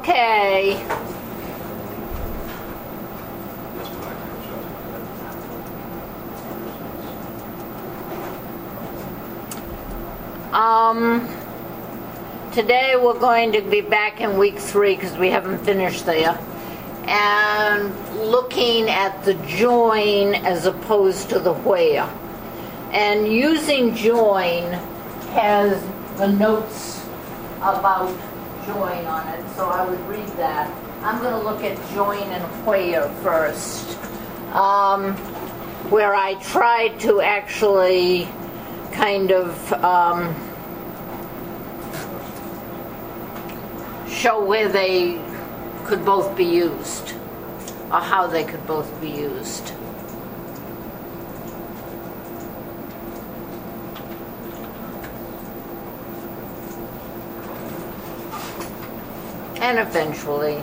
Okay. Today we're going to be back in week 3 because we haven't finished there, and looking at the join as opposed to the where. And using join has the notes about join on it, so I would read that. I'm going to look at join and where first, where I tried to actually kind of show where they could both be used, or how they could both be used. And eventually.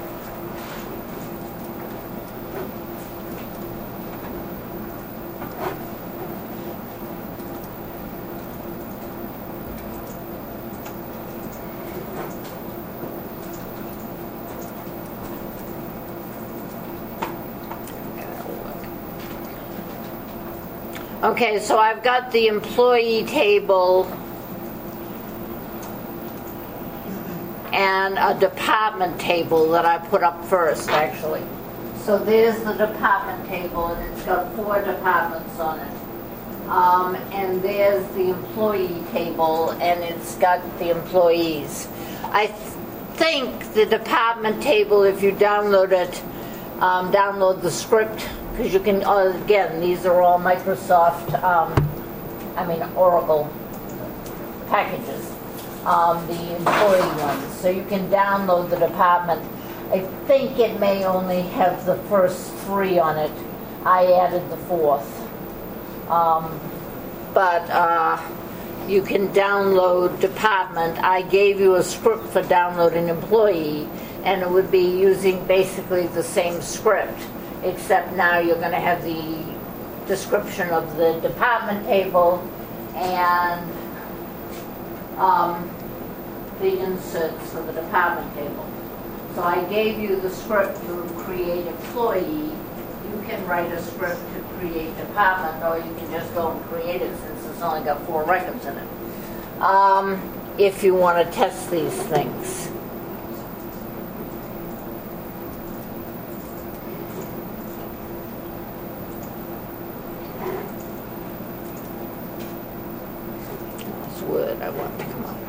Okay, so I've got the employee table and a department table that I put up first, actually. So there's the department table, and it's got 4 departments on it. And there's the employee table, and it's got the employees. I think the department table, if you download it, download the script, because you can, again, these are all Microsoft, Oracle packages, the employee ones. So you can download the department. I think it may only have the first 3 on it. I added the 4th. But you can download department. I gave you a script for downloading employee, and it would be using basically the same script, except now you're going to have the description of the department table and the inserts for the department table. So I gave you the script to create employee. You can write a script to create department, or you can just go and create it since it's only got 4 records in it. If you want to test these things. Word I want to come up.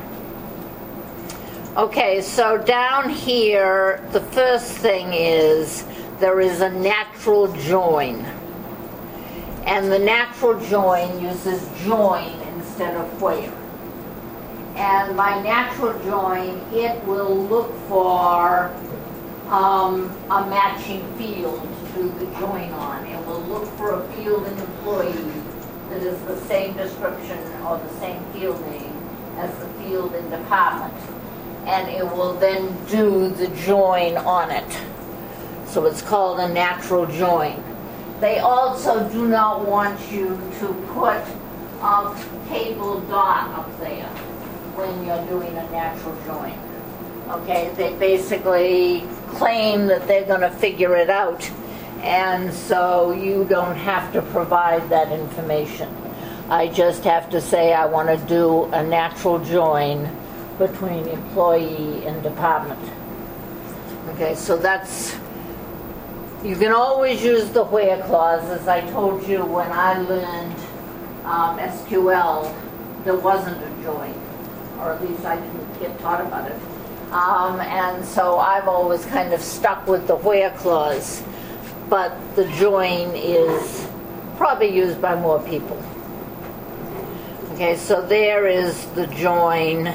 Okay, so down here, the first thing is there is a natural join. And the natural join uses join instead of where. And by natural join, it will look for a matching field to do the join on. It will look for a field in employee that is the same description or the same field name as the field in department. And it will then do the join on it. So it's called a natural join. They also do not want you to put a table dot up there when you're doing a natural join. Okay, they basically claim that they're going to figure it out, and so you don't have to provide that information. I just have to say I want to do a natural join between employee and department. Okay, so that's, you can always use the where clause. As I told you when I learned SQL, there wasn't a join, or at least I didn't get taught about it. And so I've always kind of stuck with the where clause, but the join is probably used by more people. Okay, so there is the join.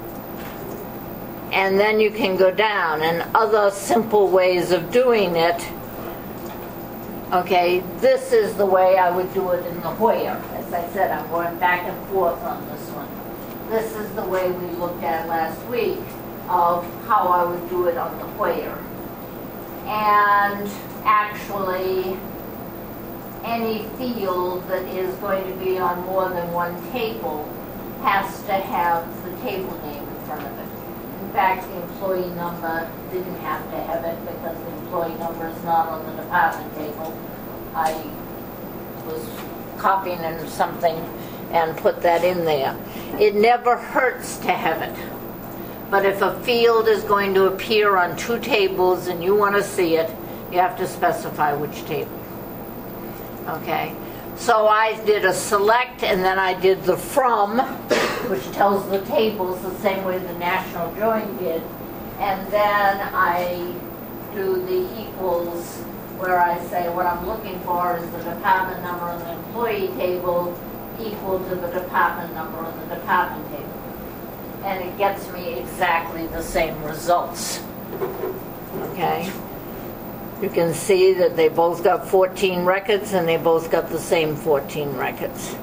And then you can go down, and other simple ways of doing it. Okay, this is the way I would do it in the where. As I said, I'm going back and forth on this one. This is the way we looked at last week of how I would do it on the where. And actually, any field that is going to be on more than one table has to have the table name in front of it. fact, the employee number didn't have to have it because the employee number is not on the department table. I was copying in something and put that in there. It never hurts to have it. But if a field is going to appear on two tables and you want to see it, you have to specify which table. Okay? So I did a select and then I did the from, which tells the tables the same way the national join did. And then I do the equals where I say what I'm looking for is the department number on the employee table equal to the department number on the department table. And it gets me exactly the same results. Okay? You can see that they both got 14 records and they both got the same 14 records.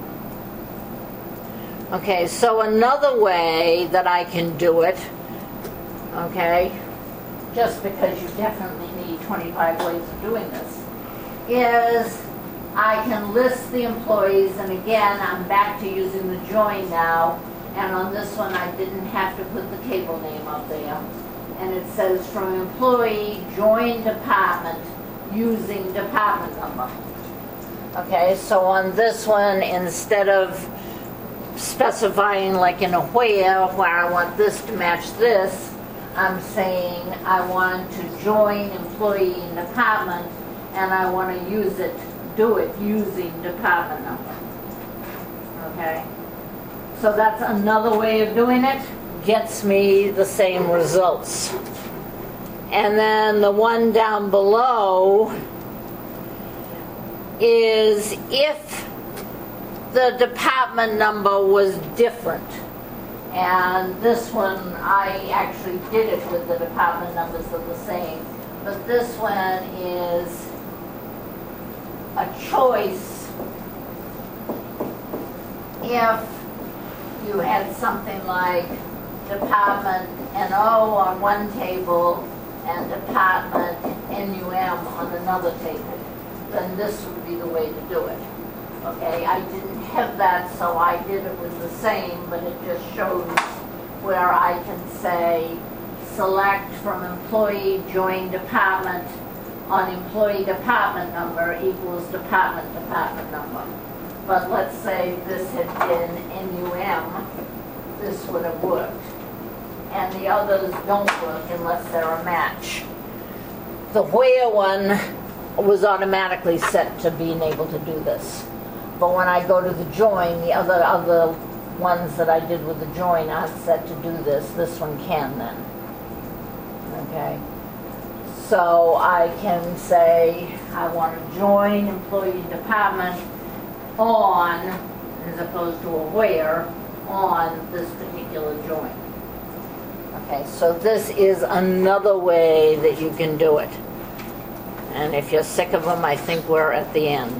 Okay, so another way that I can do it, okay, just because you definitely need 25 ways of doing this, is I can list the employees, and again, I'm back to using the join now, and on this one I didn't have to put the table name up there. And it says from employee, join department, using department number. Okay, so on this one, instead of specifying like in a where I want this to match this, I'm saying I want to join employee and department, and I want to do it using department number. Okay, so that's another way of doing it. Gets me the same results. And then the one down below is if the department number was different. And this one, I actually did it with the department numbers are the same. But this one is a choice if you had something like department NO on one table and department NUM on another table, then this would be the way to do it. Okay, I didn't have that, so I did it with the same, but it just shows where I can say select from employee join department on employee department number equals department number. But let's say this had been NUM, this would have worked. And the others don't work unless they're a match. The where one was automatically set to being able to do this. But when I go to the join, the other ones that I did with the join aren't set to do this. This one can then. Okay. So I can say I want to join employee department on, as opposed to a where, on this particular join. Okay, so this is another way that you can do it. And if you're sick of them, I think we're at the end.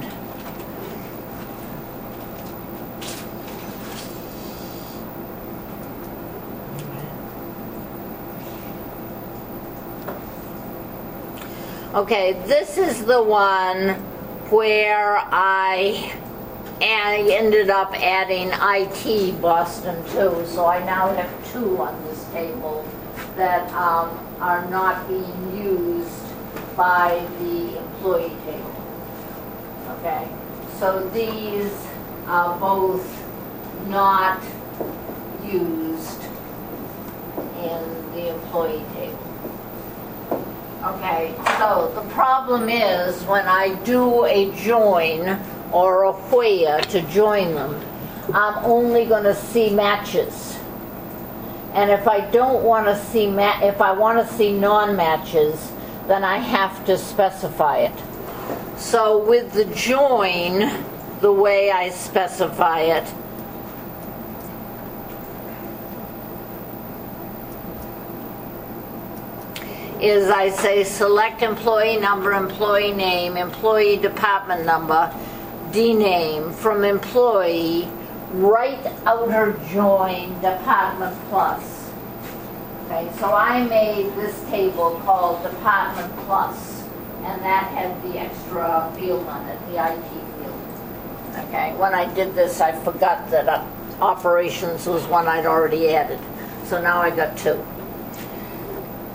Okay, this is the one where I ended up adding IT Boston too, so I now have 2 on this table that are not being used by the employee table. Okay, so these are both not used in the employee table. Okay, so the problem is when I do a join or a where to join them, I'm only going to see matches. And if I don't want to see if I want to see non-matches, then I have to specify it. So with the join, the way I specify it is I say select employee number, employee name, employee department number, DNAME from employee, right outer join department plus. Okay, so I made this table called department plus, and that had the extra field on it, the IT field. Okay, when I did this, I forgot that operations was one I'd already added. So now I got 2.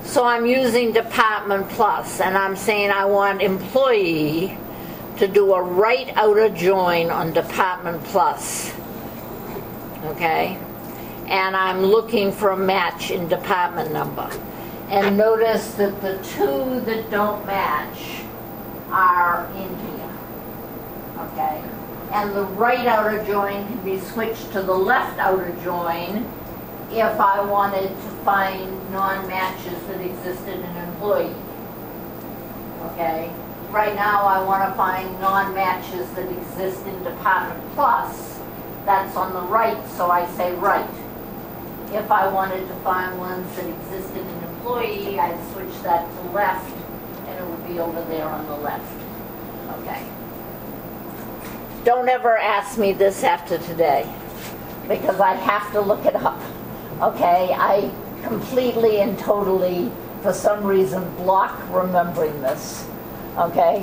So I'm using Department Plus, and I'm saying I want employee to do a right outer join on Department Plus. Okay? And I'm looking for a match in department number. And notice that the two that don't match are in here. Okay? And the right outer join can be switched to the left outer join if I wanted to find non-matches that existed in an employee. Okay? Right now I want to find non-matches that exist in Department Plus. That's on the right, so I say right. If I wanted to find ones that existed in an employee, I'd switch that to left, and it would be over there on the left. Okay. Don't ever ask me this after today, because I have to look it up. Okay, I completely and totally, for some reason, block remembering this. Okay?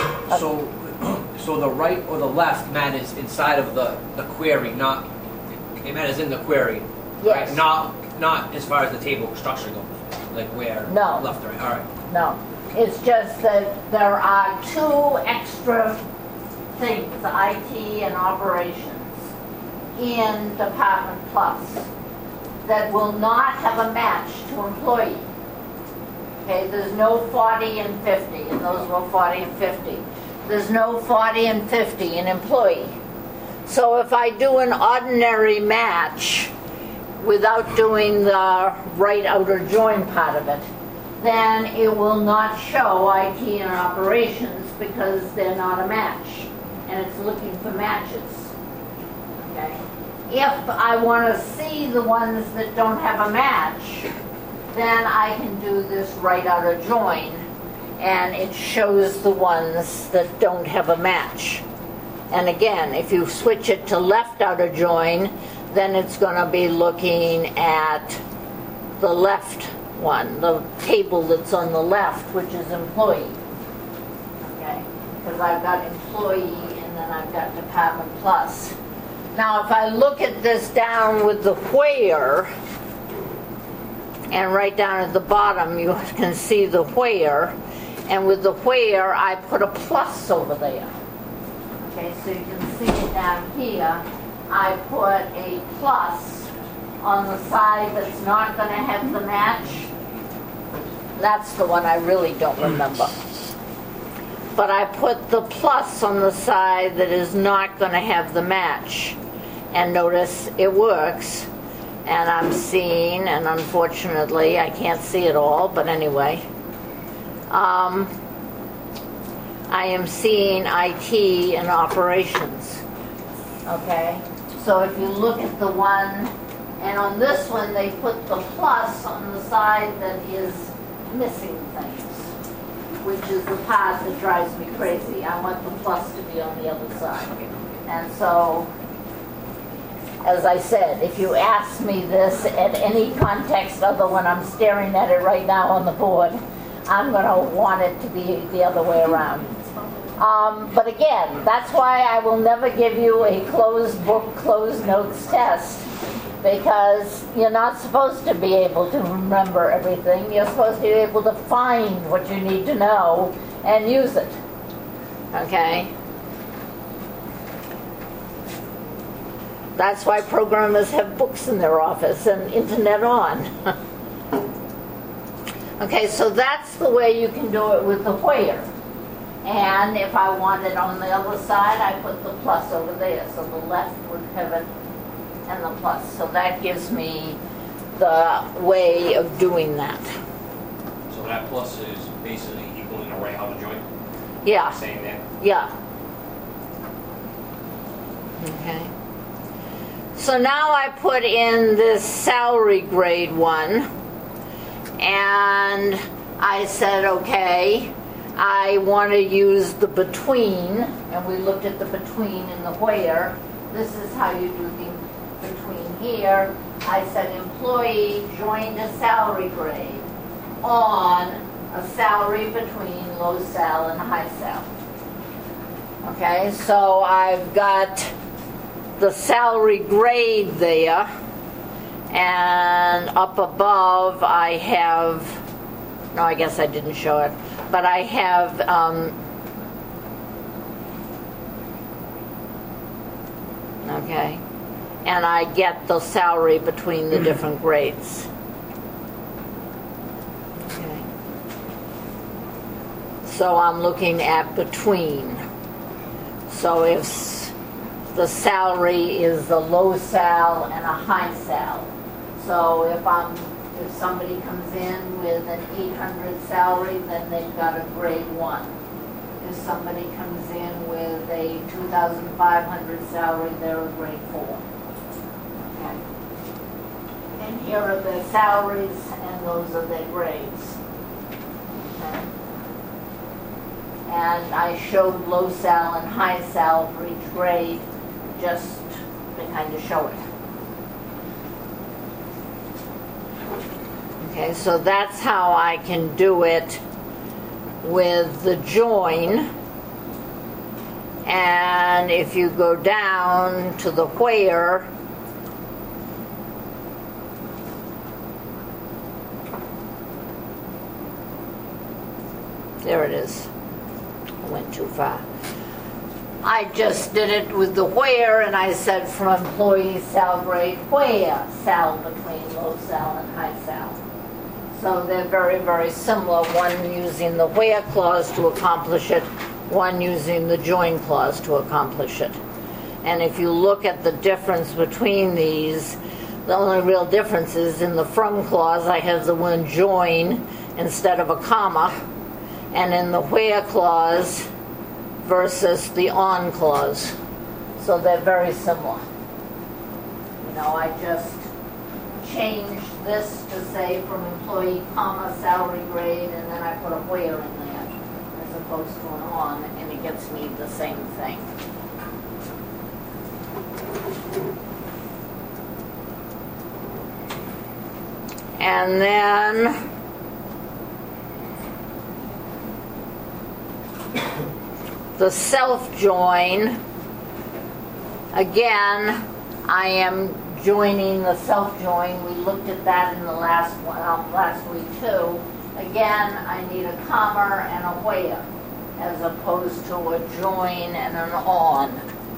So the right or the left matters inside of the query, not it matters in the query. Yes. Right? Not as far as the table structure goes. Like where left or right. All right. No. It's just that there are two extra things, IT and operations, in Department Plus that will not have a match to employee. Okay, there's no 40 and 50, and those were 40 and 50. There's no 40 and 50 in employee. So if I do an ordinary match without doing the right outer join part of it, then it will not show IT and operations because they're not a match, and it's looking for matches. Okay. If I want to see the ones that don't have a match, then I can do this right outer join, and it shows the ones that don't have a match. And again, if you switch it to left outer join, then it's going to be looking at the left one, the table that's on the left, which is employee. Okay? Because I've got employee and then I've got Department Plus. Now, if I look at this down with the where, and right down at the bottom you can see the where, and with the where I put a plus over there. Okay, so you can see it down here. I put a plus on the side that's not going to have the match. That's the one I really don't remember. But I put the plus on the side that is not going to have the match. And notice it works. And I'm seeing, and unfortunately I can't see it all, but anyway. I am seeing IT and operations. Okay? So if you look at the one, and on this one they put the plus on the side that is missing things, which is the part that drives me crazy. I want the plus to be on the other side. And so, as I said, if you ask me this at any context other when I'm staring at it right now on the board, I'm going to want it to be the other way around. But again, that's why I will never give you a closed book, closed notes test, because you're not supposed to be able to remember everything. You're supposed to be able to find what you need to know and use it. Okay? That's why programmers have books in their office and internet on. Okay, so that's the way you can do it with the where. And if I want it on the other side, I put the plus over there. So the left would have it and the plus. So that gives me the way of doing that. So that plus is basically equaling a right outer joint? Yeah. Saying that? Yeah. Okay. So now I put in this salary grade one, and I said, okay, I want to use the between, and we looked at the between and the where. This is how you do the between here. I said employee joined a salary grade on a salary between low sal and high sal. Okay, so I've got the salary grade there, and up above I have No, I guess I didn't show it. But I have, okay, and I get the salary between the different grades. Okay. So I'm looking at between. So if the salary is the low sal and a high sal. So if somebody comes in with an 800 salary, then they've got a grade 1. If somebody comes in with a 2,500 salary, they're a grade 4. Okay. And here are their salaries, and those are their grades. Okay. And I showed low sal and high sal for each grade, just to kind of show it. Okay, so that's how I can do it with the join. And if you go down to the where, there it is. I went too far. I just did it with the where, and I said from employee sal grade where, sal between low sal and high sal. So they're very, very similar, one using the where clause to accomplish it, one using the join clause to accomplish it. And if you look at the difference between these, the only real difference is in the from clause I have the word join instead of a comma, and in the where clause versus the on clause. So they're very similar. You know, I just changed this to say from employee, comma, salary grade, and then I put a where in there as opposed to an on, and it gets me the same thing. And then the self-join, again, I am joining the self-join. We looked at that in the last week too. Again, I need a comma and a where, as opposed to a join and an on.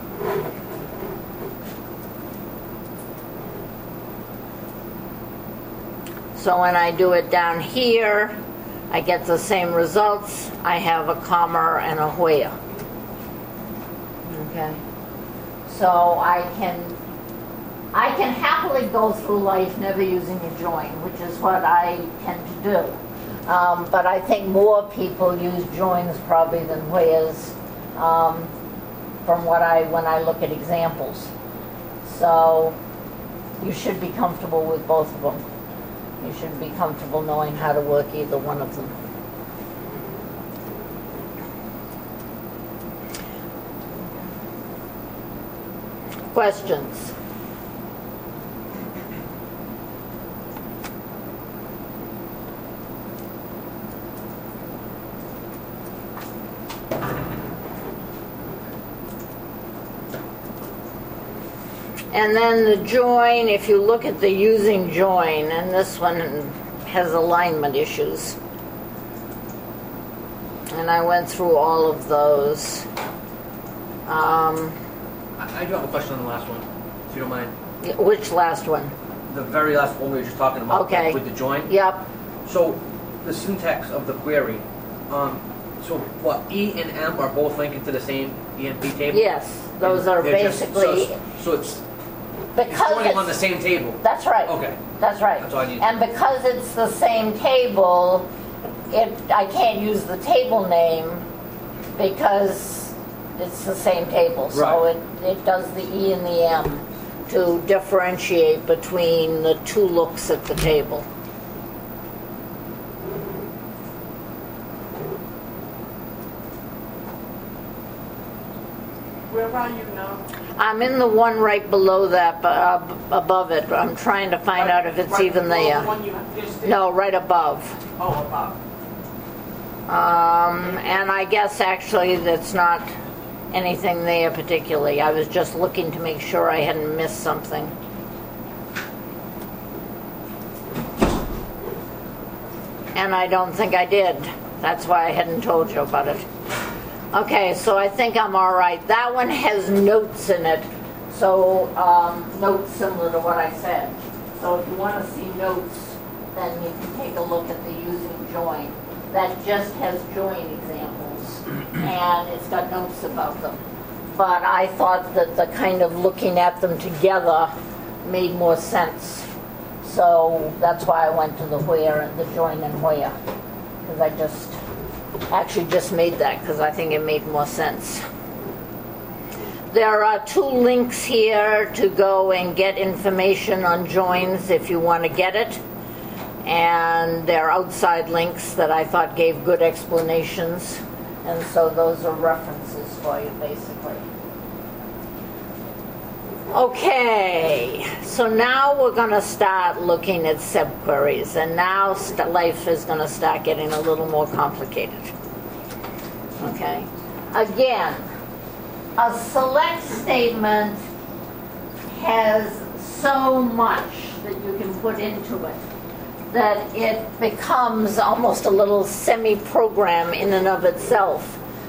So when I do it down here, I get the same results. I have a comma and a where. Okay. So I can happily go through life never using a join, which is what I tend to do. But I think more people use joins probably than wheres from when I look at examples. So you should be comfortable with both of them. You should be comfortable knowing how to work either one of them. Questions? And then the join, if you look at the using join, and this one has alignment issues. And I went through all of those. I do have a question on the last one, if you don't mind. Which last one? The very last one we were just talking about, Okay. with the join. Yep. So the syntax of the query. So what, E and M are both linking to the same EMP table? Yes, those are They're just- basically so it's because joining on the same table. That's right. Okay. That's right. That's all I need. And because it's the same table, I can't use the table name because it's the same table. So Right. it does the E and the M to differentiate between the two looks at the table. Where are you now? I'm in the one right below that, above it. I'm trying to find out if it's Right even below there. The one you just did? No, right above. Oh, above. And I guess actually that's not anything there particularly. I was just looking to make sure I hadn't missed something. And I don't think I did. That's why I hadn't told you about it. Okay, so I think I'm all right. That one has notes in it. So notes similar to what I said. So if you want to see notes, then you can take a look at the using join. That just has join examples, and it's got notes about them. But I thought that the kind of looking at them together made more sense. So that's why I went to the where and the join and where. Because I just made that because I think it made more sense. There are 2 links here to go and get information on joins if you want to get it. And they're outside links that I thought gave good explanations. And so those are references for you, basically. Okay, so now we're going to start looking at subqueries. And now life is going to start getting a little more complicated. Okay, again, a select statement has so much that you can put into it that it becomes almost a little semi-program in and of itself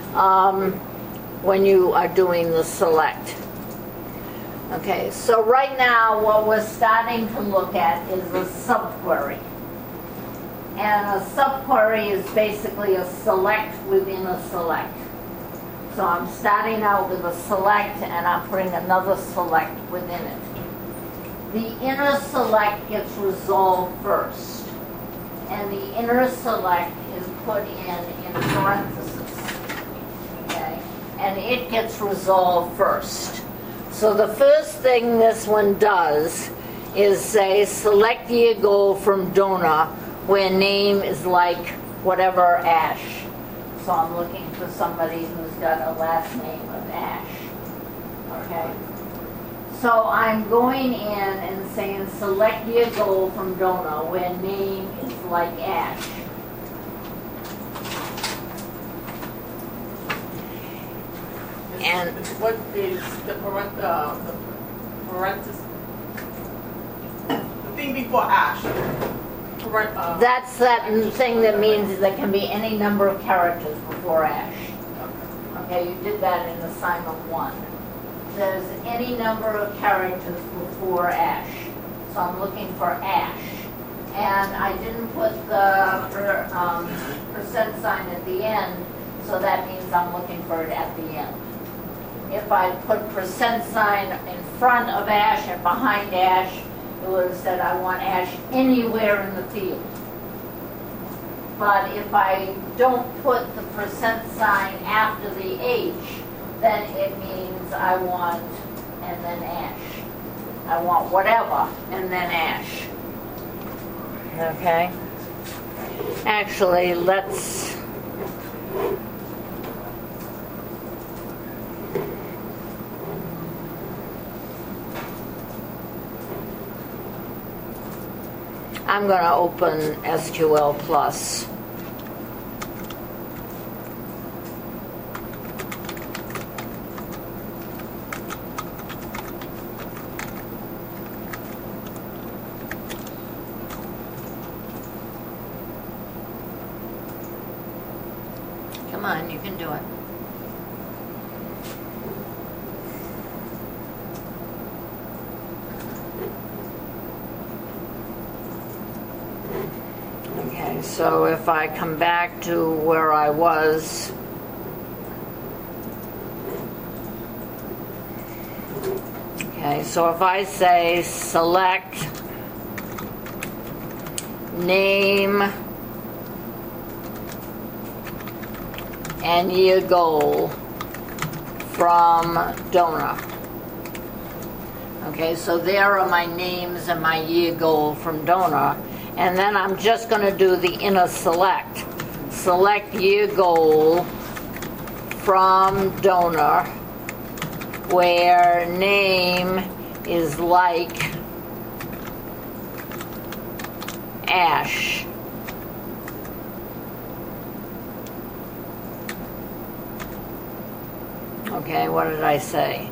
when you are doing the select. Okay, so right now what we're starting to look at is a subquery. And a subquery is basically a select within a select. So I'm starting out with a select and I'm putting another select within it. The inner select gets resolved first. And the inner select is put in parentheses. Okay? And it gets resolved first. So the first thing this one does is say select the goal from donor where name is like whatever Ash. So I'm looking for somebody who's got a last name of Ash. Okay? So I'm going in and saying select your goal from donor where name is like Ash. And what is the parenthesis? The thing before Ash. That's that thing that means there can be any number of characters before Ash. Okay, you did that in assignment 1. There's any number of characters before Ash. So I'm looking for Ash. And I didn't put the percent sign at the end, so that means I'm looking for it at the end. If I put percent sign in front of Ash and behind Ash, it would have said I want Ash anywhere in the field. But if I don't put the percent sign after the H, then it means I want and then Ash. I want whatever and then Ash. Okay? Actually, let's... I'm going to open SQL Plus. Come on, you can do it. Okay, so if I come back to where I was, okay, so if I say select name and year goal from donor. Okay, so there are my names and my year goal from donor. And then I'm just going to do the inner select. Select year goal from donor where name is like Ash. Okay, what did I say?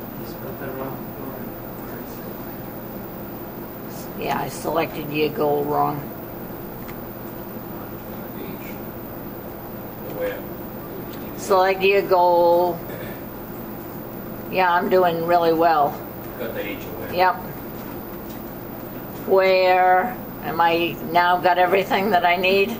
Yeah, I selected year goal wrong. select year goal. Yeah, I'm doing really well. Got the HOA. Yep. Where am I now got everything that I need?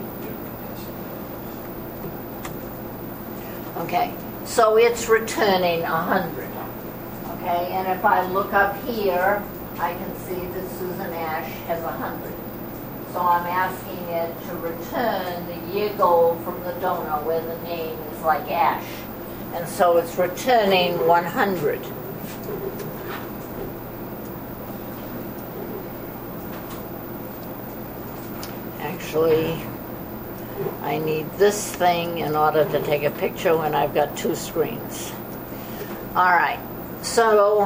Okay, so it's returning 100. Okay, and if I look up here, I can see that Susan Ash has 100. So I'm asking it to return the year goal from the donor where the name is like Ash. And so it's returning 100. Actually, I need this thing in order to take a picture when I've got two screens. All right, so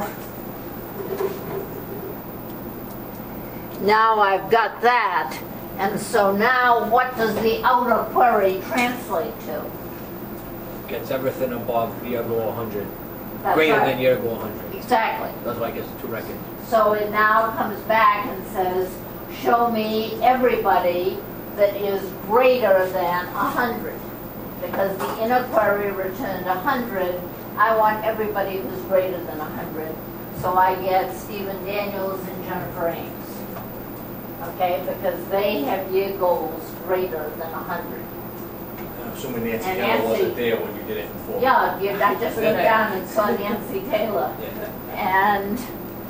now I've got that, and so now what does the outer query translate to? Gets everything above year goal 100. That's Greater right. than year goal 100. Exactly. That's why it gets 2 records. So it now comes back and says, show me everybody that is greater than 100. Because the inner query returned 100, I want everybody who's greater than 100. So I get Stephen Daniels and Jennifer Ames. Okay, because they have year goals greater than 100. I'm assuming Nancy And Taylor Nancy- wasn't there when you did it before. Yeah, I just went down and saw Nancy Taylor. Yeah. And,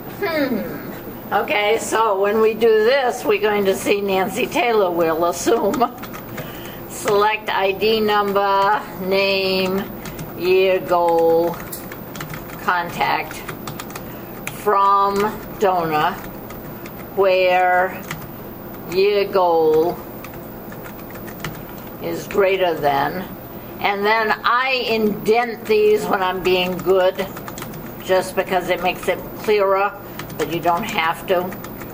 okay, so when we do this, we're going to see Nancy Taylor, we'll assume. Select ID number, name, year goal, contact from donor, where year goal is greater than. And then I indent these when I'm being good, just because it makes it clearer, but you don't have to.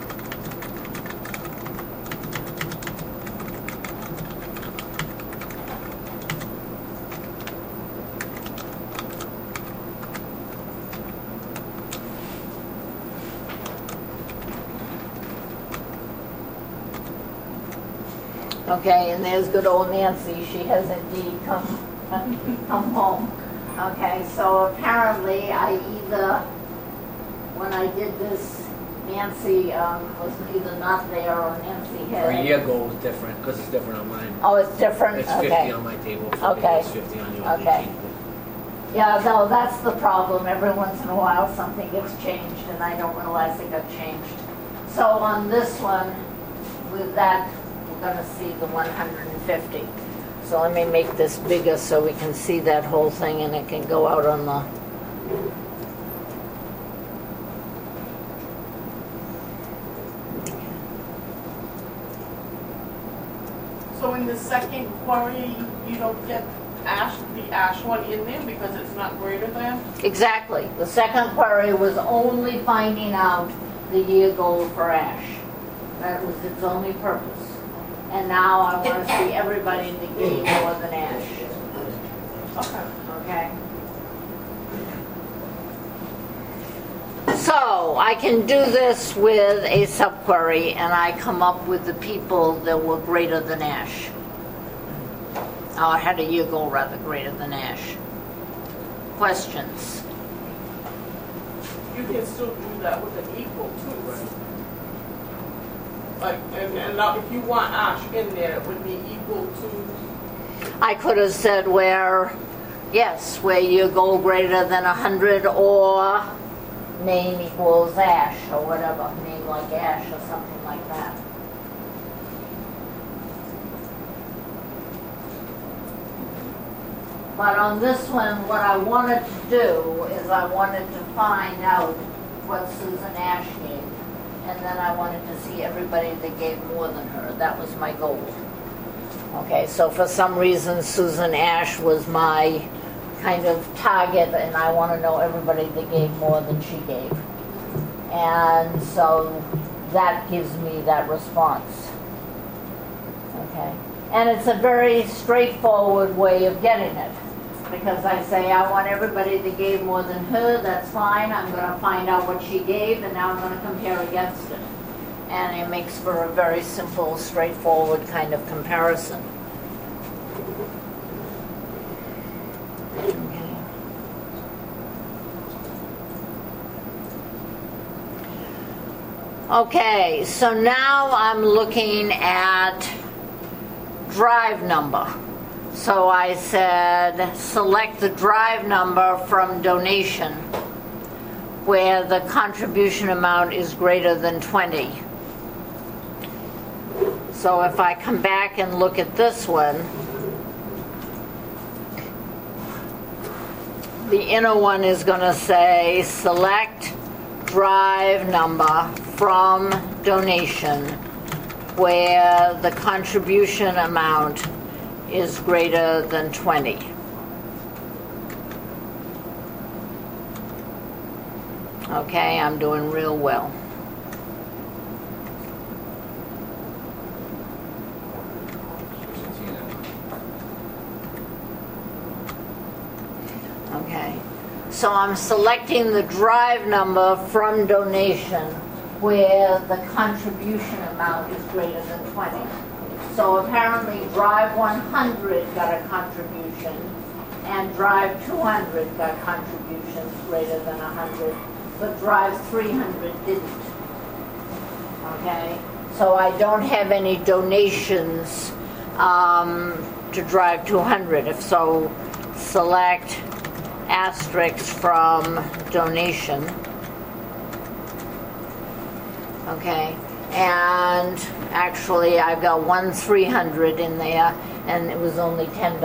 Okay, and there's good old Nancy. She has indeed come home. Okay, so apparently I either, when I did this, Nancy was either not there or Nancy Our had. year goal is different because it's different on mine. Oh, it's different? It's 50 Okay. on my table. Okay. It's 50 on yours. Okay. Yeah, no, that's the problem. Every once in a while something gets changed and I don't realize it got changed. So on this one, with that, we're going to see the 150. So let me make this bigger so we can see that whole thing and it can go out on the... So in the second query, you don't get the Ash one in there because it's not greater than? Exactly. The second query was only finding out the year goal for Ash. That was its only purpose. And now I want to see everybody in the game more than Ash. Okay. Okay? So I can do this with a subquery and I come up with the people that were greater than Ash. Or had a year goal rather greater than Ash. Questions? You can still do that with an equal too, right? Like, and now if you want Ash in there, it would be equal to. I could have said where, yes, where year goal greater than 100 or name equals Ash or whatever, name like Ash or something like that. But on this one, what I wanted to do is I wanted to find out what Susan Ash gave. And then I wanted to see everybody that gave more than her. That was my goal. Okay, so for some reason Susan Ash was my kind of target and I want to know everybody that gave more than she gave. And so that gives me that response. Okay. And it's a very straightforward way of getting it. Because I say, I want everybody that gave more than her, that's fine. I'm going to find out what she gave, and now I'm going to compare against it. And it makes for a very simple, straightforward kind of comparison. Okay, so now I'm looking at drive number. So I said select the drive number from donation where the contribution amount is greater than 20. So if I come back and look at this one, the inner one is going to say select drive number from donation where the contribution amount is greater than 20. Okay, I'm doing real well. Okay, so I'm selecting the drive number from donation where the contribution amount is greater than 20. So apparently drive 100 got a contribution and drive 200 got contributions greater than 100, but drive 300 didn't. Okay, so I don't have any donations to drive 200. If so, select asterisk from donation. Okay, and actually I've got one 300 in there and it was only $10.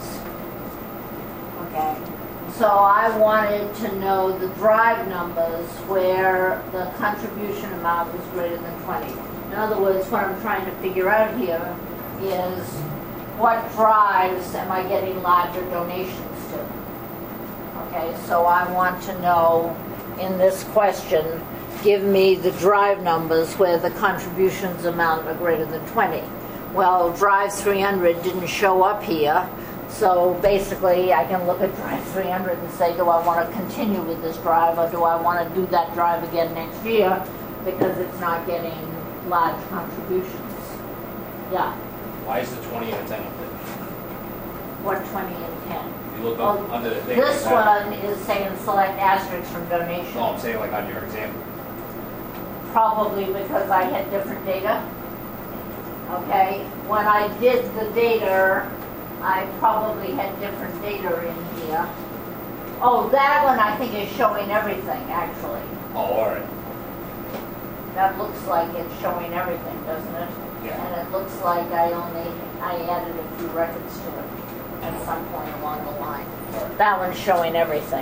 Okay, so I wanted to know the drive numbers where the contribution amount was greater than 20. In other words, what I'm trying to figure out here is what drives am I getting larger donations to? Okay, so I want to know in this question, give me the drive numbers where the contributions amount are greater than 20. Well, drive 300 didn't show up here, so basically I can look at drive 300 and say, do I want to continue with this drive or do I want to do that drive again next year because it's not getting large contributions? Yeah. Why is the 20 and 10 up there? What 20 and 10? You look up under the thing. This one is saying select asterisks from donation. Oh, I'm saying like on your example. Probably because I had different data. Okay, when I did the data, I probably had different data in here. Oh, that one I think is showing everything, actually. Oh, all right. That looks like it's showing everything, doesn't it? Yeah. And it looks like I added a few records to it at some point along the line. That one's showing everything.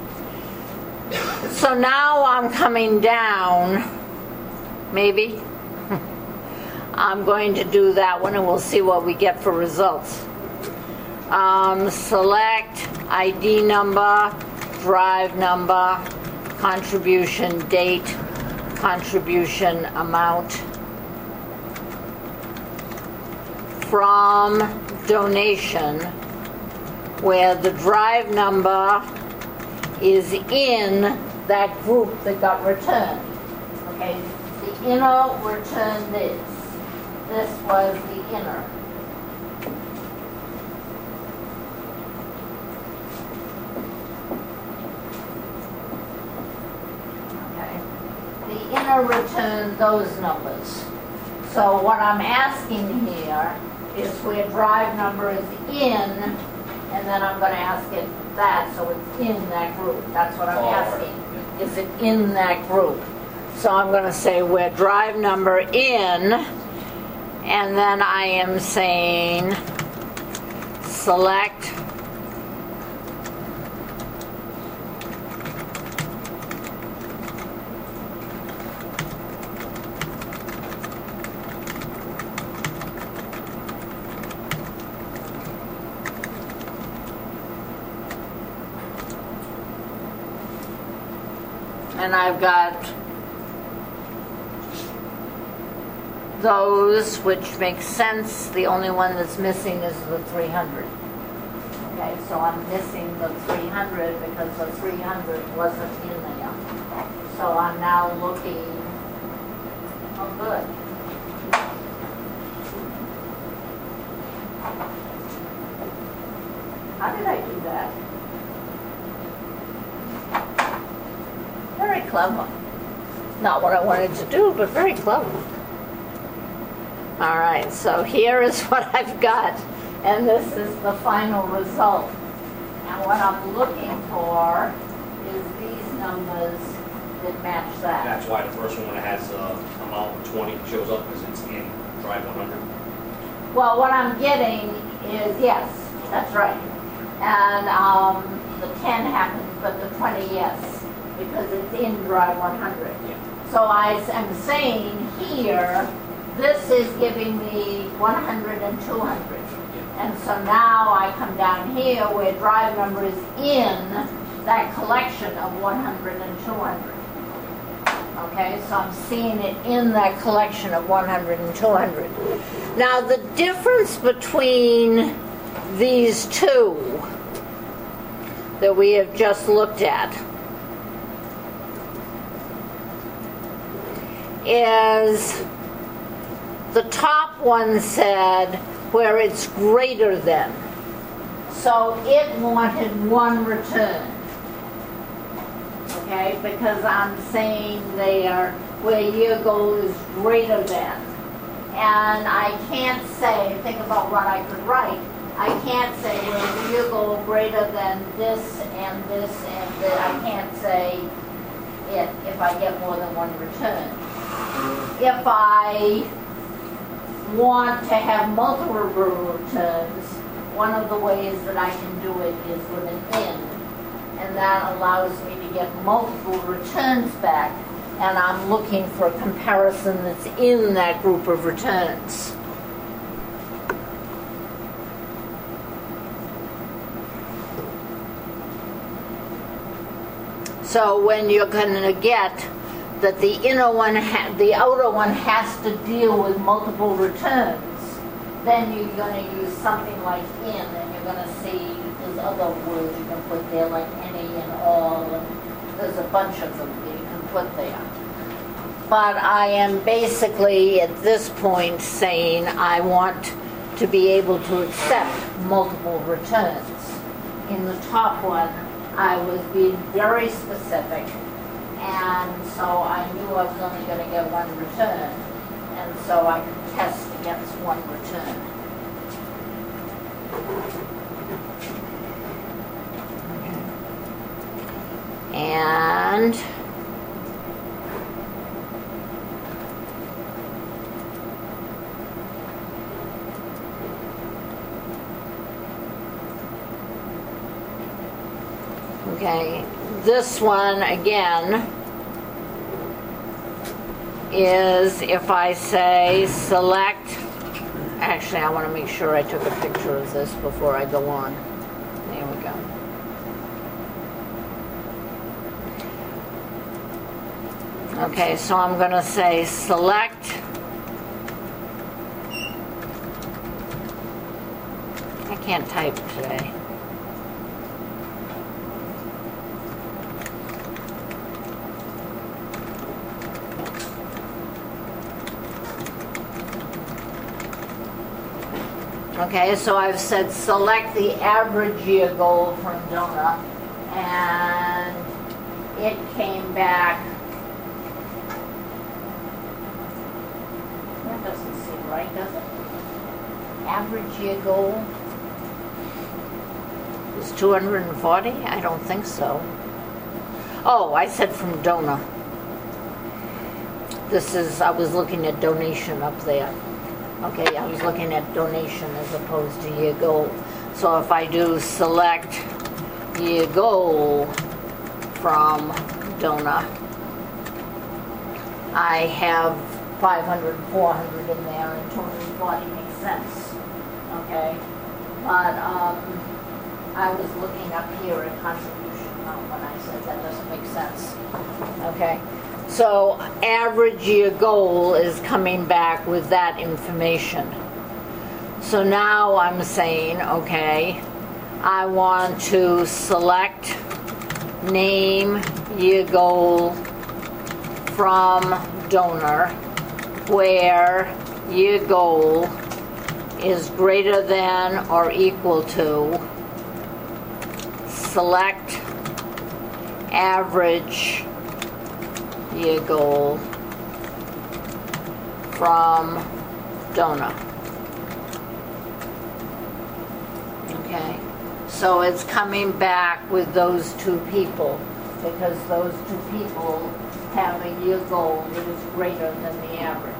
So now I'm coming down, maybe. I'm going to do that one and we'll see what we get for results. Select ID number, drive number, contribution date, contribution amount from donation where the drive number is in that group that got returned. Okay, the inner returned this. This was the inner. Okay, the inner returned those numbers. So what I'm asking here is where drive number is in, and then I'm going to ask it that, so it's in that group. That's what I'm asking. Is it in that group? So I'm going to say where drive number in, and then I am saying select and I've got those, which makes sense. The only one that's missing is the 300. Okay, so I'm missing the 300 because the 300 wasn't in there. So I'm now looking, oh good. How did I do that? clever. Not what I wanted to do, but very clever. All right, so here is what I've got, and this is the final result. And what I'm looking for is these numbers that match that. That's why the first one has amount 20 shows up because it's in Drive 100. Well, what I'm getting is, yes, that's right. And the 10 happens, but the 20, yes, because it's in Drive 100. Yeah. So I am saying here, this is giving me 100 and 200. And so now I come down here where drive number is in that collection of 100 and 200. Okay, so I'm seeing it in that collection of 100 and 200. Now the difference between these two that we have just looked at is the top one said where it's greater than. So it wanted one return. Okay, because I'm saying they are where year goal is greater than. And I can't say, think about what I could write. I can't say, well, year goal greater than this and this and this. I can't say it if I get more than one return. If I want to have multiple returns, one of the ways that I can do it is with an in. And that allows me to get multiple returns back, and I'm looking for a comparison that's in that group of returns. So when you're going to get that the inner one, the outer one has to deal with multiple returns, then you're going to use something like in, and you're going to see there's other words you can put there, like any and all, and there's a bunch of them that you can put there. But I am basically at this point saying I want to be able to accept multiple returns. In the top one, I was being very specific, and so I knew I was only going to get one return, and so I could test against one return. And okay, this one again is if I say select, actually I want to make sure I took a picture of this before I go on. There we go. Okay, so I'm going to say select. I can't type today. Okay, so I've said select the average year goal from DONA, and it came back. That doesn't seem right, does it? Average year goal is 240? I don't think so. Oh, I said from DONA. This is, I was looking at donation up there. Okay, I was looking at donation as opposed to year goal. So if I do select year goal from DONA, I have 500, 400 in there, and 240 makes sense. Okay, but I was looking up here at contribution amount when I said that doesn't make sense. Okay. So average year goal is coming back with that information. So now I'm saying, okay, I want to select name year goal from donor where year goal is greater than or equal to select average year goal from donor. Okay, so it's coming back with those two people because those two people have a year goal that is greater than the average.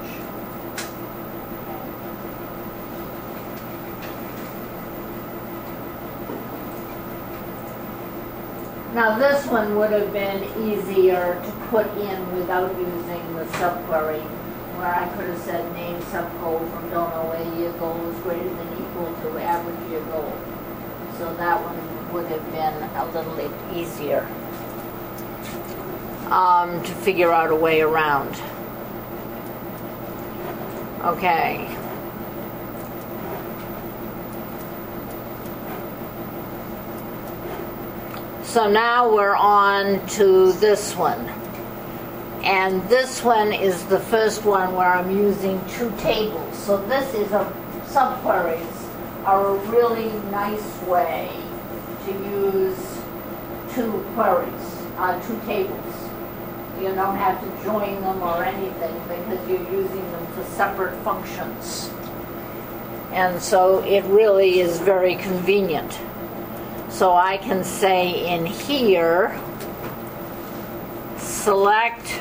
Now this one would have been easier to put in without using the subquery, where I could have said name subgoal from donor where year goal is greater than equal to average year goal. So that one would have been a little bit easier to figure out a way around. Okay. So now we're on to this one. And this one is the first one where I'm using two tables. So this is subqueries are a really nice way to use two queries, two tables. You don't have to join them or anything because you're using them for separate functions. And so it really is very convenient. So I can say in here, select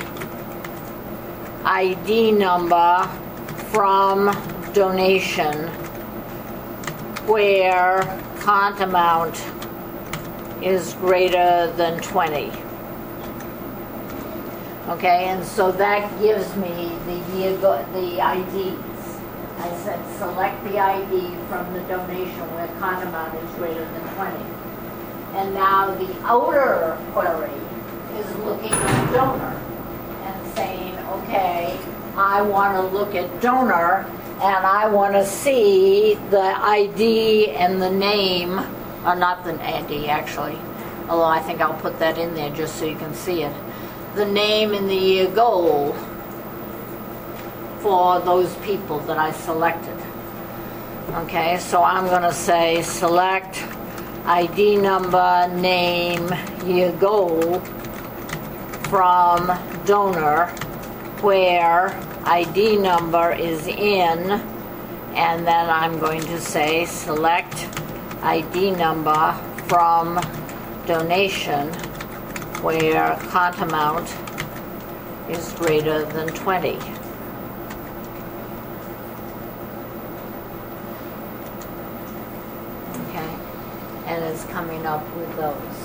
ID number from donation where count amount is greater than 20. Okay, and so that gives me the IDs. I said select the ID from the donation where count amount is greater than 20. And now the outer query is looking at donor and saying, okay, I want to look at donor and I want to see the ID and the name, or not the ID actually, although I think I'll put that in there just so you can see it. The name and the year goal for those people that I selected. Okay, so I'm going to say select ID number, name, year goal from donor where ID number is in, and then I'm going to say select ID number from donation where count amount is greater than 20. Okay, and it's coming up with those.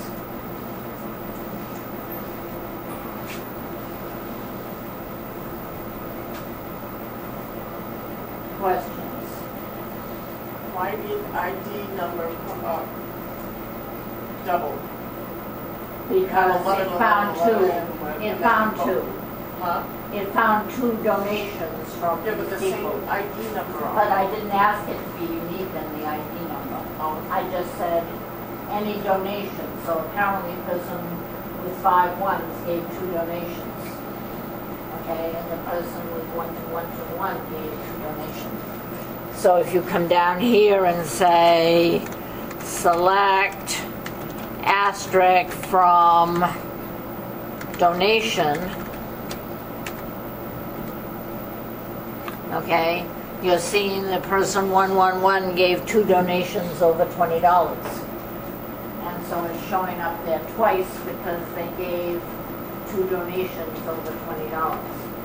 Questions? Why did ID number come up double? Because it found two. Huh? It found two donations from Yeah, but the people. same ID number. But I didn't ask it to be unique in the ID number. I just said any donation. So apparently a person with 5 ones gave 2 donations. Okay, and the person with 1 to 1 to 1 gave 2 donations. So if you come down here and say select asterisk from donation, okay, you're seeing the person 111 gave 2 donations over $20. And so it's showing up there twice because they gave 2 donations over $20.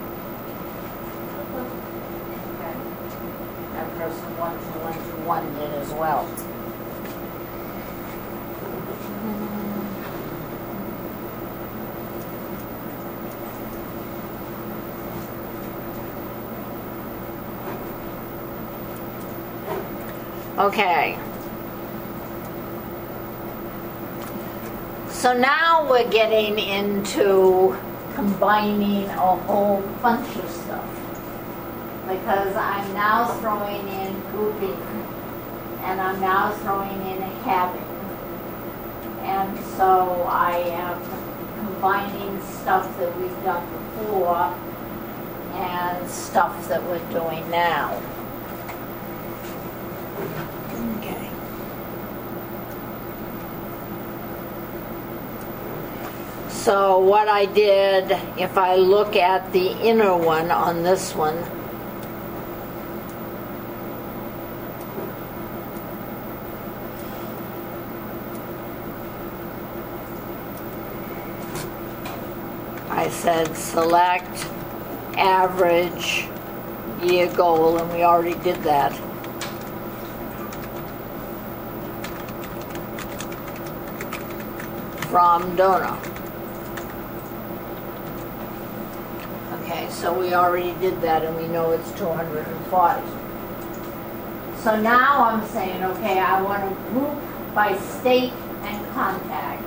Okay. That person 1 to 1 to 1 did as well. Okay. So now we're getting into combining a whole bunch of stuff. Because I'm now throwing in grouping, and I'm now throwing in a cabin. And so I am combining stuff that we've done before and stuff that we're doing now. Okay. So what I did, if I look at the inner one on this one, I said select average year goal, and we already did that. From donor. Okay, so we already did that, and we know it's 240. So now I'm saying, okay, I want to group by state and contact.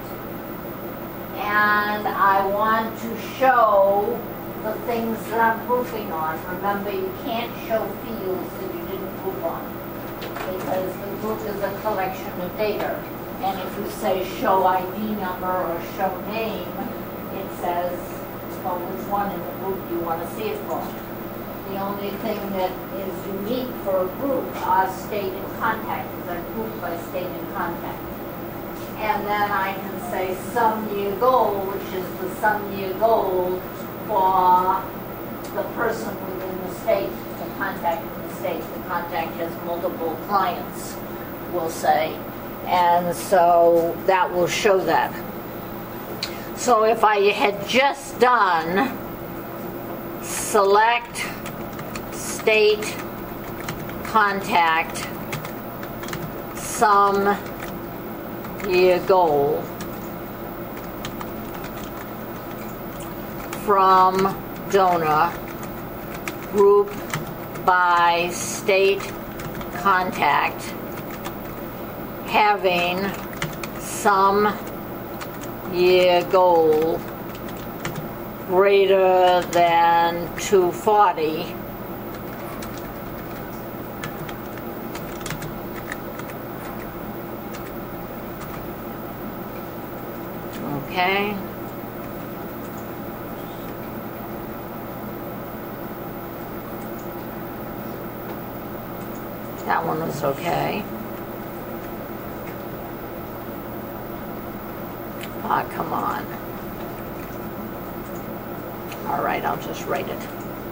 And I want to show the things that I'm grouping on. Remember, you can't show fields that you didn't group on, because the group is a collection of data. And if you say show ID number or show name, it says, well, which one in the group do you want to see it from? The only thing that is unique for a group are state and contact, is a group by state and contact. And then I can say sum year goal, which is the sum year goal for the person within the state, the contact in the state. The contact has multiple clients, we'll say. And so that will show that. So if I had just done select state contact sum year goal from donor, group by state contact, having some year goal greater than 240, okay. That one was okay. Ah, come on. All right, I'll just write it.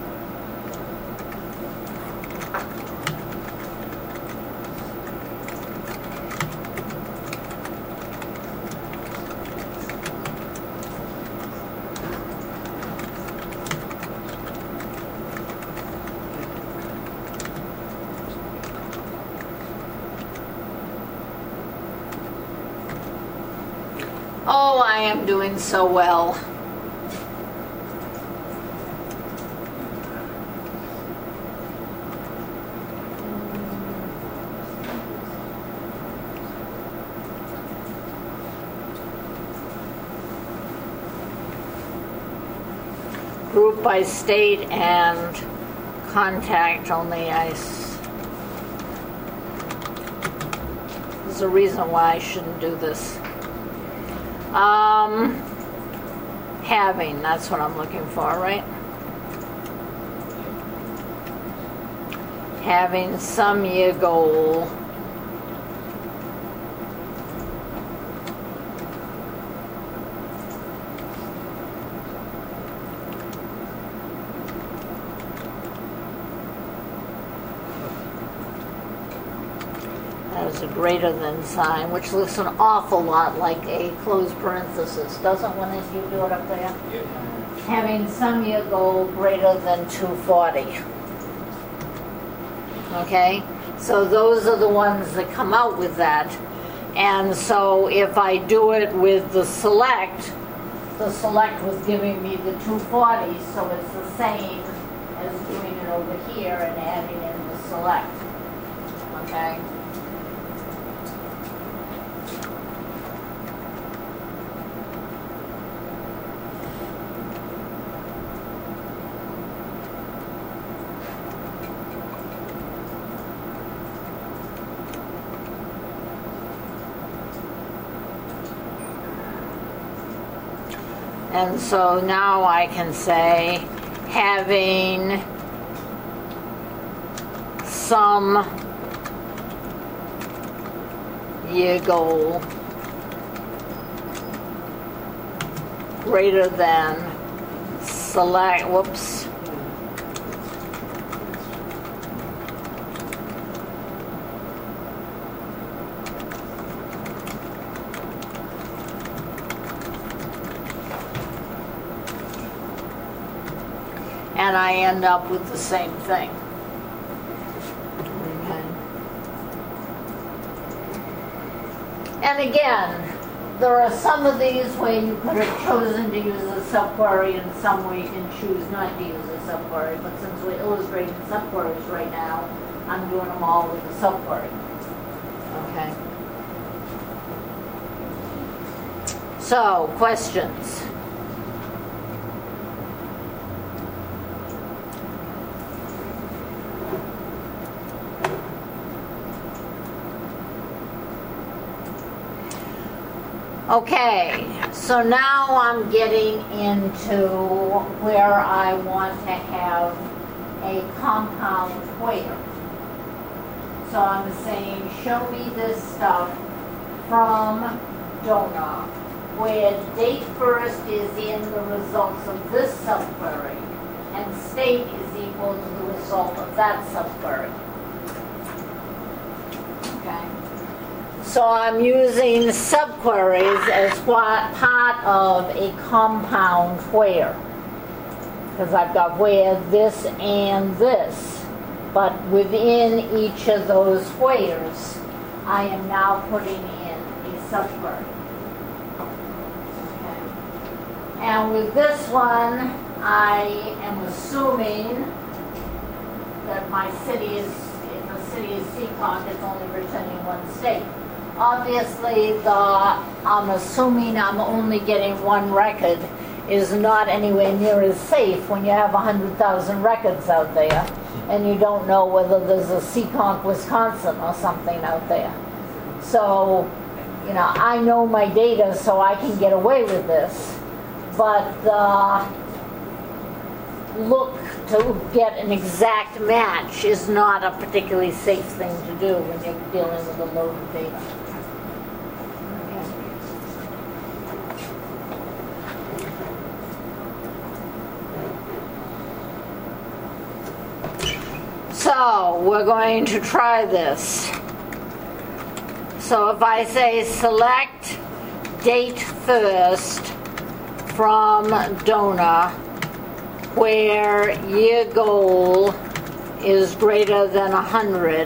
Oh, I am doing so well. Group by state and contact only. There's a reason why I shouldn't do this. Having, that's what I'm looking for, right? Having some year goal as a greater than sign, which looks an awful lot like a closed parenthesis, doesn't when you do it up there? Yeah. Having some year goal greater than 240. Okay? So those are the ones that come out with that. And so if I do it with the select was giving me the 240, so it's the same as doing it over here and adding in the select. Okay? And so now I can say having some year goal greater than select, whoops. And I end up with the same thing. Okay. And again, there are some of these where you could have chosen to use a subquery and some where you can choose not to use a subquery. But since we're illustrating subqueries right now, I'm doing them all with a subquery. Okay. So, questions? Okay, so now I'm getting into where I want to have a compound where. So I'm saying, show me this stuff from donor, where date first is in the results of this subquery, and state is equal to the result of that subquery. Okay. So I'm using subqueries as part of a compound where. Because I've got where this and this. But within each of those wheres, I am now putting in a subquery. Okay. And with this one, I am assuming that my city is, if a city is Seekonk, it's only returning one state. Obviously, I'm assuming I'm only getting one record is not anywhere near as safe when you have 100,000 records out there and you don't know whether there's a Seekonk, Wisconsin or something out there. So, you know, I know my data so I can get away with this, but look to get an exact match is not a particularly safe thing to do when you're dealing with a load of data. So we're going to try this. So if I say select date first from donor where year goal is greater than 100,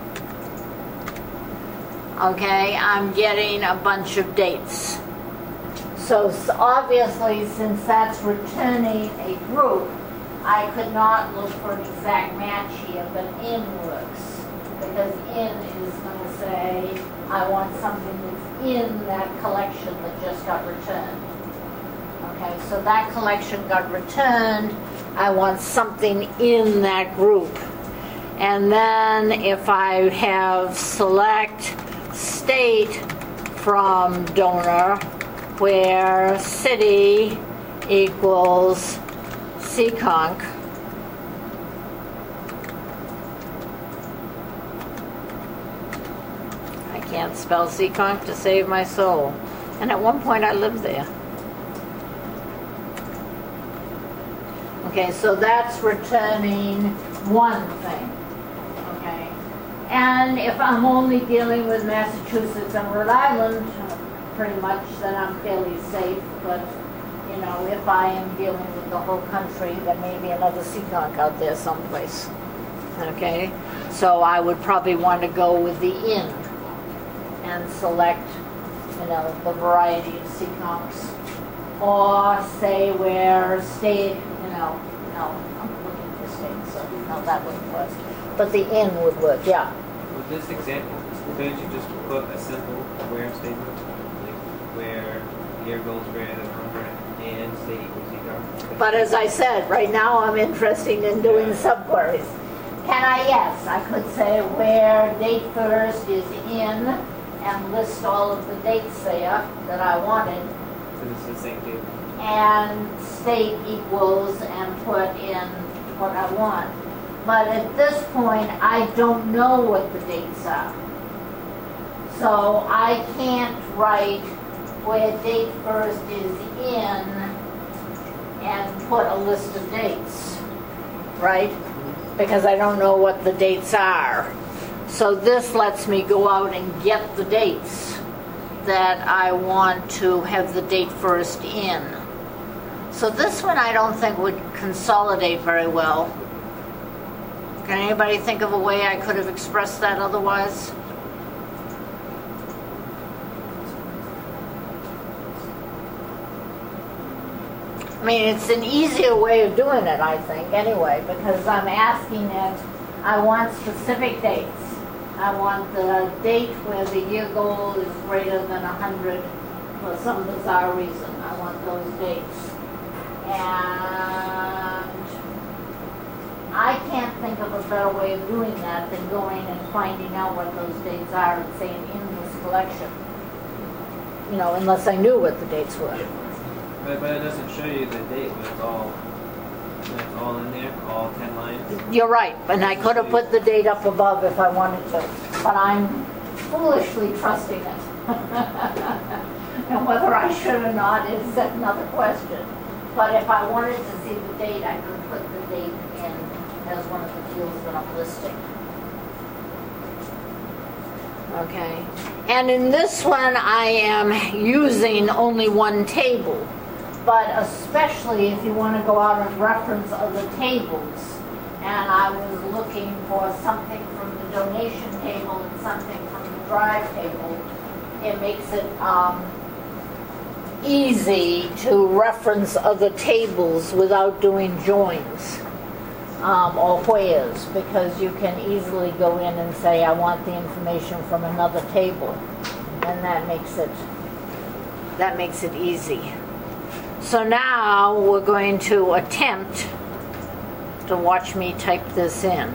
okay, I'm getting a bunch of dates. So obviously, since that's returning a group, I could not look for an exact match here, but in works. Because in is going to say, I want something that's in that collection that just got returned. Okay, so that collection got returned. I want something in that group. And then if I have select state from donor, where city equals Seekonk, I can't spell Seekonk to save my soul. And at one point I lived there. Okay, so that's returning one thing. Okay, and if I'm only dealing with Massachusetts and Rhode Island, pretty much, then I'm fairly safe. But you know, if I am dealing with the whole country, there may be another Seekonk out there someplace. Okay, so I would probably want to go with the in and select, you know, the variety of Seekonks, or say where state, no, I'm looking for state, so no, that wouldn't work. But the in would work, yeah. With this example, couldn't you just put a simple where statement, like where year goes greater than 100 and state equals Seekonk? But as I said, right now I'm interested in doing subqueries. Can I? Yes, I could say where date first is in and list all of the dates there that I wanted. So this is the same table. And state equals and put in what I want. But at this point, I don't know what the dates are. So I can't write where date first is in put a list of dates, right? Because I don't know what the dates are. So this lets me go out and get the dates that I want to have the date first in. So this one I don't think would consolidate very well. Can anybody think of a way I could have expressed that otherwise? I mean, it's an easier way of doing it, I think, anyway, because I'm asking it, I want specific dates. I want the date where the year goal is greater than 100 for some bizarre reason. I want those dates. And I can't think of a better way of doing that than going and finding out what those dates are and saying in this collection. You know, unless I knew what the dates were. But it doesn't show you the date when it's all in there, all 10 lines. You're right, and I could have put the date up above if I wanted to, but I'm foolishly trusting it. And whether I should or not is another question. But if I wanted to see the date, I could put the date in as one of the fields that I'm listing. Okay, and in this one I am using only one table. But especially if you want to go out and reference other tables, and I was looking for something from the donation table and something from the drive table, it makes it easy to reference other tables without doing joins or wheres, because you can easily go in and say, I want the information from another table, and that makes it easy. So now we're going to attempt to watch me type this in.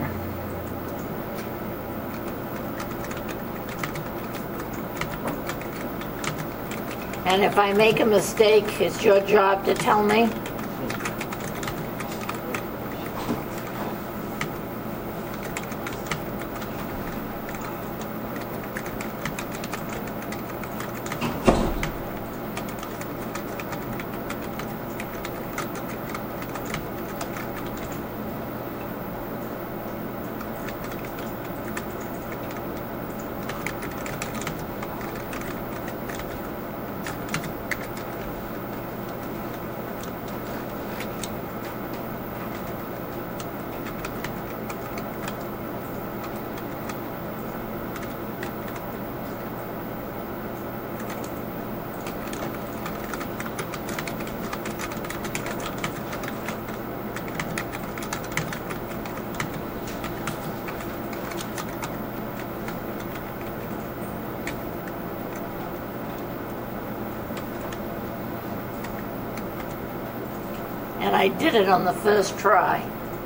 And if I make a mistake, it's your job to tell me. And I did it on the first try.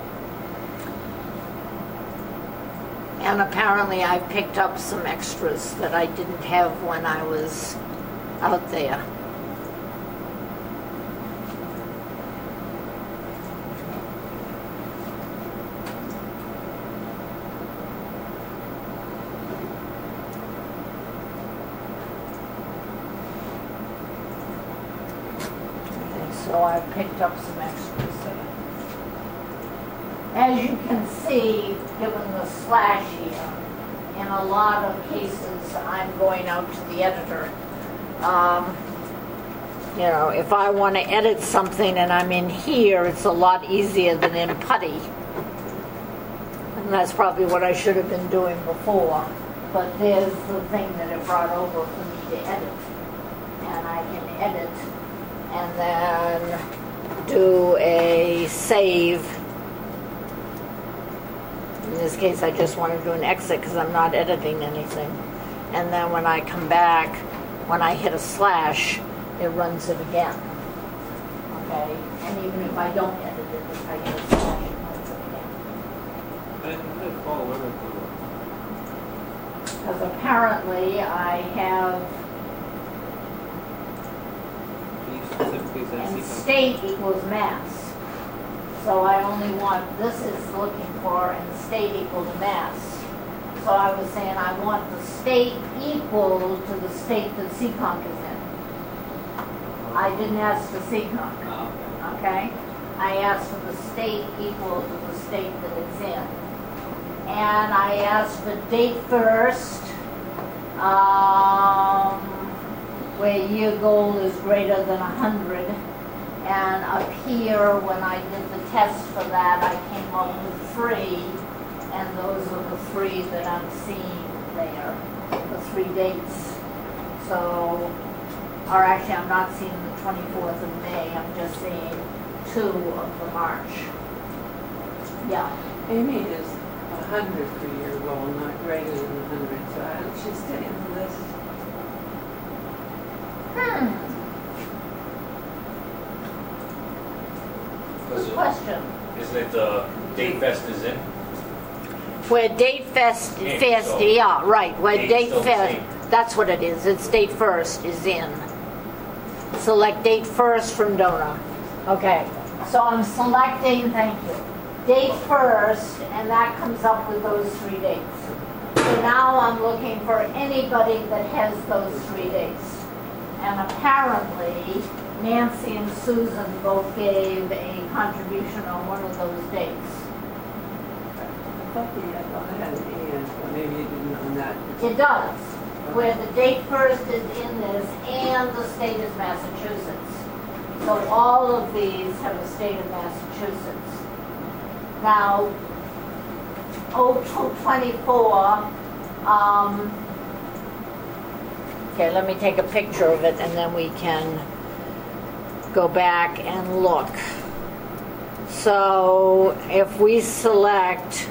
And apparently I picked up some extras that I didn't have when I was out there. So I picked up some extras there. As you can see, given the slash here, in a lot of cases I'm going out to the editor. You know, if I want to edit something and I'm in here, it's a lot easier than in Putty. And that's probably what I should have been doing before. But there's the thing that it brought over for me to edit. And I can edit and then do a save. In this case, I just want to do an exit because I'm not editing anything. And then when I come back, when I hit a slash, it runs it again. Okay? And even if I don't edit it, if I hit a slash, it runs it again. Because apparently I have and state equals mass. So I only want, this is looking for, and state equal to mass. So I was saying I want the state equal to the state that Seekonk is in. I didn't ask for Seekonk. Oh, Okay? I asked for the state equal to the state that it's in. And I asked for date first, where year goal is greater than 100. And up here, when I did the test for that, I came up with 3, and those are the 3 that I'm seeing there, the 3 dates. So, or actually, I'm not seeing the 24th of May, I'm just seeing 2 of the March. Yeah. Amy is 100 for year goal, not greater than 100, so I don't, she's stay in the list. Good question. Isn't it, Date Fest is in? Where Date Fest, Yeah, Fest, so yeah, right, where date's Date still the Fest, same. that's what it is, it's Date First is in. Select Date First from Dona. Okay, so I'm selecting, thank you, Date First, and that comes up with those 3 dates. So now I'm looking for anybody that has those 3 dates. And apparently, Nancy and Susan both gave a contribution on one of those dates. I thought I had an and, but maybe it didn't on that. It does, where the date first is in this and the state is Massachusetts. So all of these have a state of Massachusetts. Now, 0224, okay, let me take a picture of it and then we can go back and look. So if we select,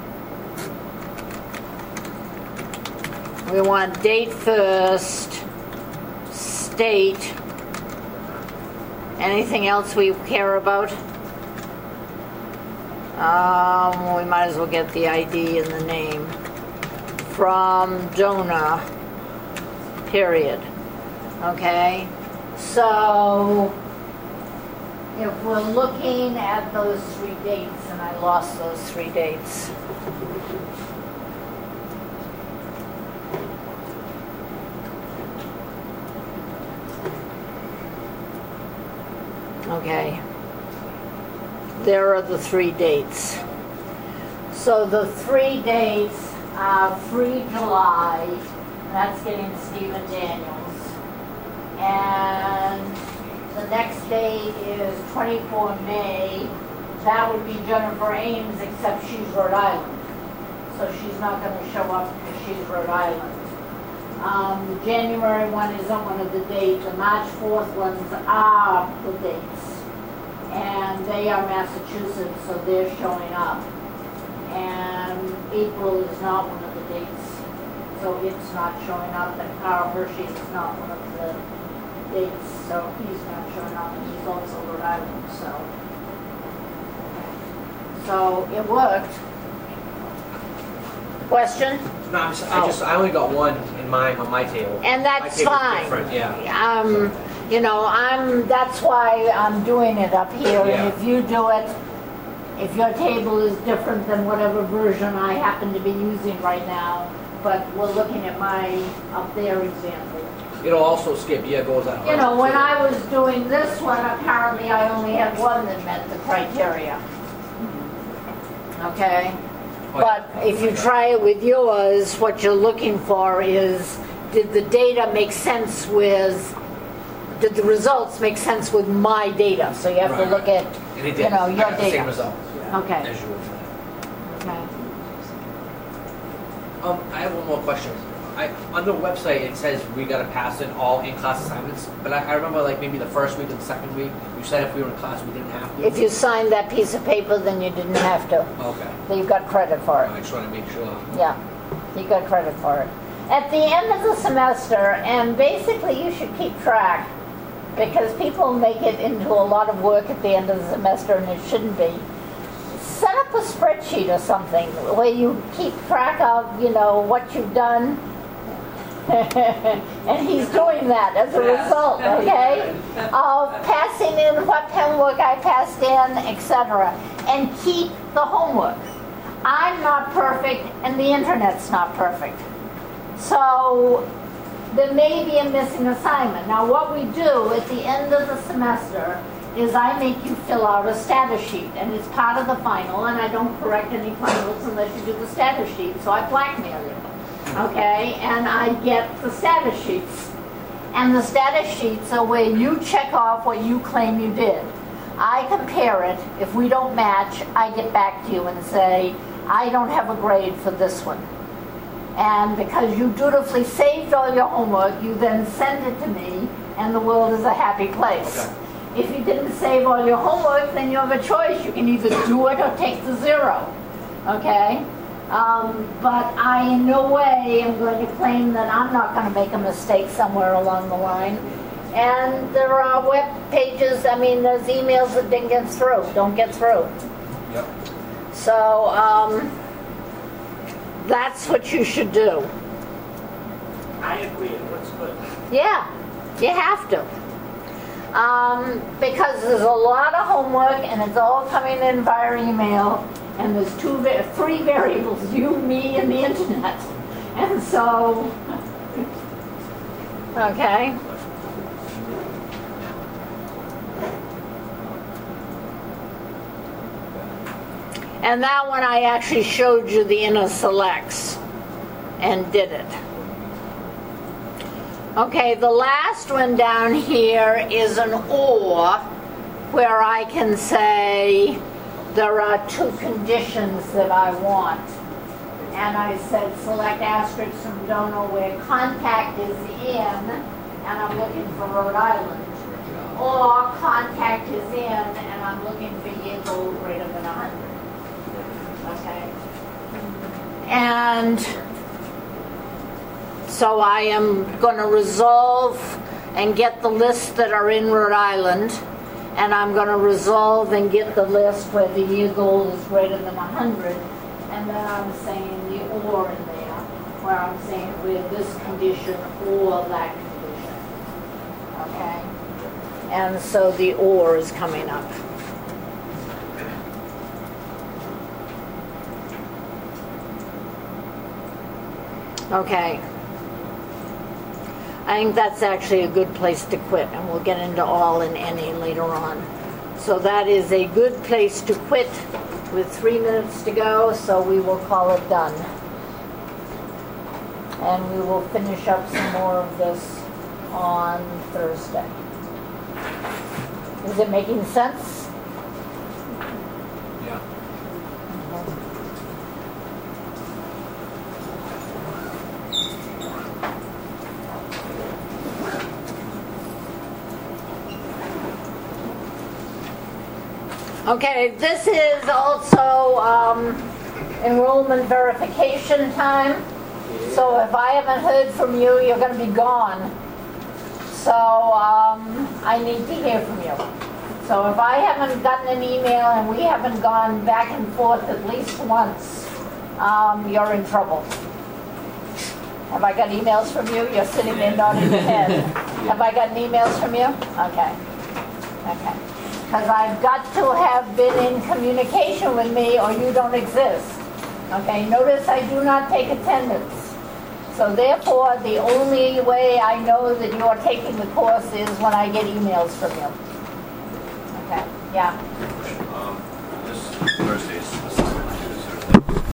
we want date first, state, anything else we care about? We might as well get the ID and the name. From Dona, period. Okay? So, if we're looking at those 3 dates, and I lost those 3 dates. Okay. There are the 3 dates. So the 3 dates are free July, and that's getting Stephen Daniels. And the next date is 24 May. That would be Jennifer Ames, except she's Rhode Island. So she's not going to show up because she's Rhode Island. The January one isn't one of the dates. The March 4th ones are the dates. And they are Massachusetts, so they're showing up. And April is not one of the dates, so it's not showing up. And Carl Hershey is not one of the dates, so he's not showing up, and he's also Rhode Island, so it worked. Question? No, I only got one in on my table. And My that's table's fine. different, yeah. You know, that's why I'm doing it up here. Yeah. And if you do it, if your table is different than whatever version I happen to be using right now, but we're looking at my up there example. It'll also skip year goals at 100. You know, when I was doing this one, apparently I only had one that met the criteria. Okay? But if you try it with yours, what you're looking for is, did the data make sense with, did the results make sense with my data? So you have to look at, And it you did. know, I your got the same data. result Okay, as you would. okay. I have one more question. On the website it says we gotta pass in all in-class assignments, but I remember like maybe the first week and the second week, you said if we were in class we didn't have to. If you signed that piece of paper, then you didn't have to. Okay. Then you got credit for it. I just want to make sure. Yeah, you got credit for it. At the end of the semester, and basically you should keep track, because people make it into a lot of work at the end of the semester and it shouldn't be. Set up a spreadsheet or something where you keep track of, you know, what you've done. And he's doing that as a result, okay? Of passing in what homework I passed in, etc. And keep the homework. I'm not perfect, and the internet's not perfect. So there may be a missing assignment. Now what we do at the end of the semester is I make you fill out a status sheet, and it's part of the final, and I don't correct any finals unless you do the status sheet, so I blackmail you, okay? And I get the status sheets. And the status sheets are where you check off what you claim you did. I compare it. If we don't match, I get back to you and say, I don't have a grade for this one. And because you dutifully saved all your homework, you then send it to me, and the world is a happy place. Okay. If you didn't save all your homework, then you have a choice. You can either do it or take the 0, okay? But I in no way am going to claim that I'm not going to make a mistake somewhere along the line. And there are web pages, I mean, there's emails that didn't get through, don't get through. Yep. So, that's what you should do. I agree, it looks good. Yeah, you have to. Because there's a lot of homework and it's all coming in via email, and there's 3 variables, you, me, and the internet. And so, okay. And that one I actually showed you the inner selects and did it. Okay, the last one down here is an or, where I can say there are 2 conditions that I want. And I said select asterisks from donor where contact is in, and I'm looking for Rhode Island. Or contact is in, and I'm looking for year gold greater than 100. Okay? And so I am going to resolve and get the lists that are in Rhode Island, and I'm going to resolve and get the list where the year goal is greater than 100, and then I'm saying the or in there, where I'm saying where this condition or that condition. Okay? And so the or is coming up. Okay. I think that's actually a good place to quit, and we'll get into all and any later on. So that is a good place to quit with 3 minutes to go, so we will call it done. And we will finish up some more of this on Thursday. Is it making sense? Yeah. Okay, this is also enrollment verification time. So if I haven't heard from you, you're going to be gone. So I need to hear from you. So if I haven't gotten an email and we haven't gone back and forth at least once, you're in trouble. Have I got emails from you? You're sitting there nodding your head. Have I gotten emails from you? Okay. Okay. Because I've got to have been in communication with me or you don't exist. Okay, notice I do not take attendance. So therefore, the only way I know that you are taking the course is when I get emails from you. Okay, yeah.